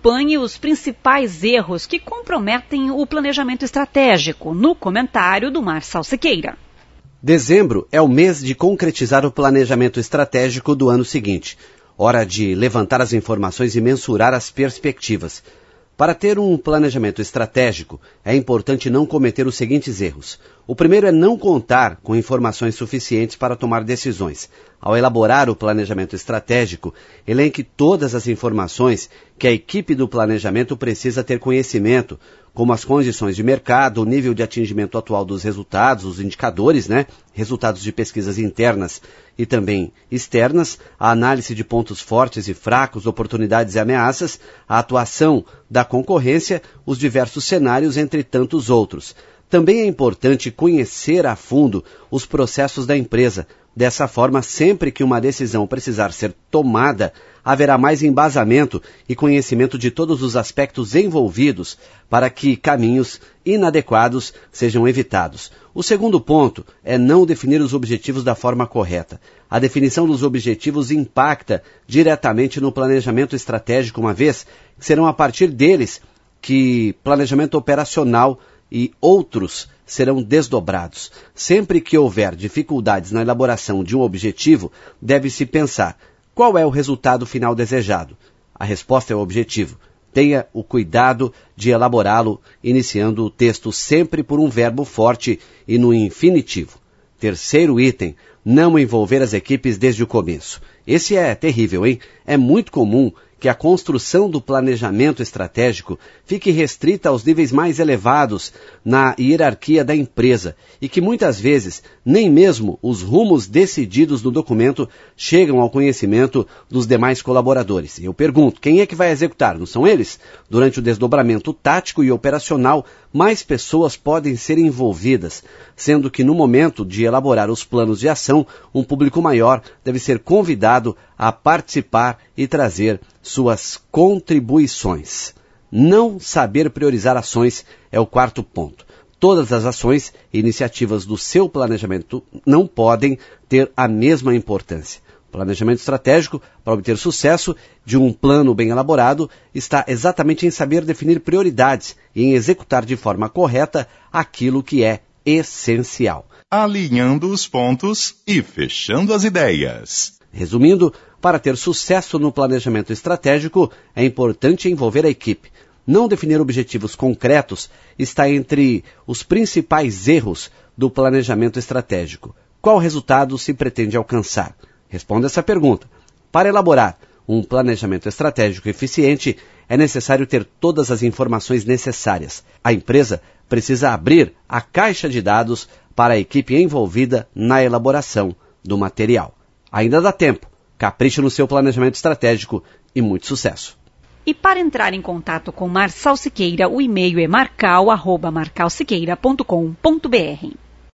acompanhe os principais erros que comprometem o planejamento estratégico, no comentário do Marçal Siqueira. Dezembro é o mês de concretizar o planejamento estratégico do ano seguinte. Hora de levantar as informações e mensurar as perspectivas. Para ter um planejamento estratégico, é importante não cometer os seguintes erros. O primeiro é não contar com informações suficientes para tomar decisões. Ao elaborar o planejamento estratégico, elenque todas as informações que a equipe do planejamento precisa ter conhecimento, como as condições de mercado, o nível de atingimento atual dos resultados, os indicadores, resultados de pesquisas internas e também externas, a análise de pontos fortes e fracos, oportunidades e ameaças, a atuação da concorrência, os diversos cenários, entre tantos outros. Também é importante conhecer a fundo os processos da empresa. Dessa forma, sempre que uma decisão precisar ser tomada, haverá mais embasamento e conhecimento de todos os aspectos envolvidos para que caminhos inadequados sejam evitados. O segundo ponto é não definir os objetivos da forma correta. A definição dos objetivos impacta diretamente no planejamento estratégico, uma vez que serão a partir deles que planejamento operacional e outros serão desdobrados. Sempre que houver dificuldades na elaboração de um objetivo, deve-se pensar: qual é o resultado final desejado? A resposta é o objetivo. Tenha o cuidado de elaborá-lo, iniciando o texto sempre por um verbo forte e no infinitivo. Terceiro item, não envolver as equipes desde o começo. Esse é terrível, hein? É muito comum que a construção do planejamento estratégico fique restrita aos níveis mais elevados na hierarquia da empresa e que muitas vezes nem mesmo os rumos decididos no documento chegam ao conhecimento dos demais colaboradores. E eu pergunto, quem é que vai executar? Não são eles? Durante o desdobramento tático e operacional, mais pessoas podem ser envolvidas, sendo que no momento de elaborar os planos de ação, um público maior deve ser convidado a participar e trazer suas contribuições. Não saber priorizar ações é o quarto ponto. Todas as ações e iniciativas do seu planejamento não podem ter a mesma importância. O planejamento estratégico, para obter sucesso de um plano bem elaborado, está exatamente em saber definir prioridades e em executar de forma correta aquilo que é essencial. Alinhando os pontos e fechando as ideias. Resumindo, para ter sucesso no planejamento estratégico, é importante envolver a equipe. Não definir objetivos concretos está entre os principais erros do planejamento estratégico. Qual resultado se pretende alcançar? Responda essa pergunta. Para elaborar um planejamento estratégico eficiente, é necessário ter todas as informações necessárias. A empresa precisa abrir a caixa de dados para a equipe envolvida na elaboração do material. Ainda dá tempo. Capriche no seu planejamento estratégico e muito sucesso. E para entrar em contato com Marçal Siqueira, o e-mail é marcal@marcalsiqueira.com.br.